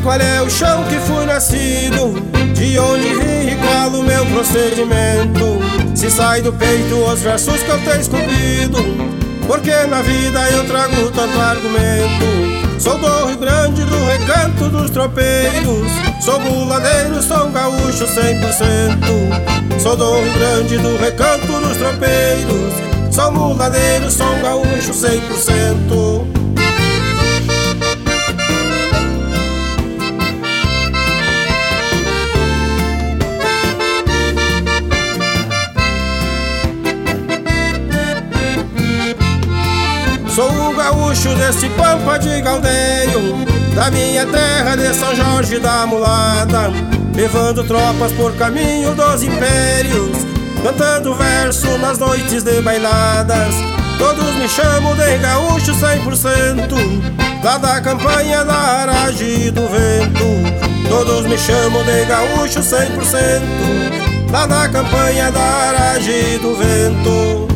qual é o chão que fui nascido, de onde vim e qual o meu procedimento. Se sai do peito os versos que eu tenho esculpido, porque na vida eu trago tanto argumento. Sou do Rio Grande, do Recanto dos Tropeiros, sou muladeiro, sou um gaúcho 100%. Sou do Rio Grande, do Recanto dos Tropeiros, sou muladeiro, sou um gaúcho 100%. Sou o gaúcho desse pampa de Galdeio, da minha terra de São Jorge da Mulata, levando tropas por caminho dos impérios, cantando verso nas noites de bailadas. Todos me chamam de gaúcho 100%, lá da campanha da Aragem do Vento. Todos me chamam de gaúcho 100%, lá da campanha da Aragem do Vento.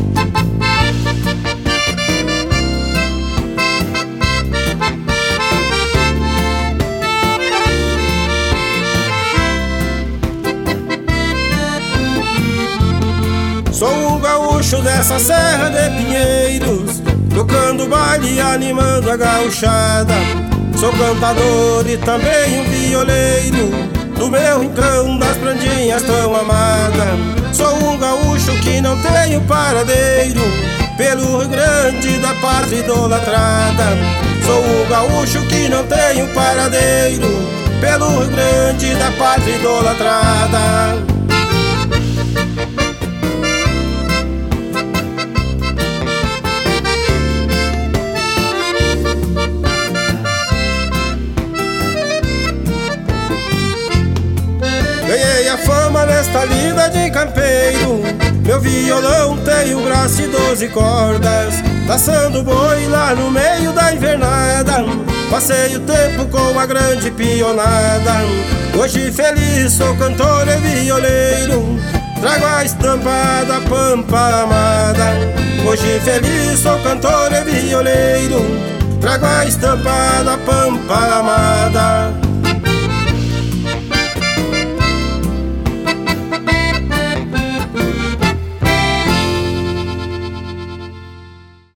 Sou um gaúcho dessa serra de Pinheiros, tocando baile e animando a gauchada. Sou cantador e também um violeiro, do meu rincão das prandinhas tão amada. Sou um gaúcho que não tenho paradeiro, pelo Rio Grande da pátria idolatrada. Sou um gaúcho que não tenho paradeiro, pelo Rio Grande da pátria idolatrada. Ganhei a fama nesta vida de campeiro, meu violão tem o braço e 12 cordas, laçando boi lá no meio da invernada. Passei o tempo com a grande pionada, hoje feliz sou cantor e violeiro, trago a estampa da pampa amada. Hoje feliz sou cantor e violeiro, trago a estampa da pampa amada.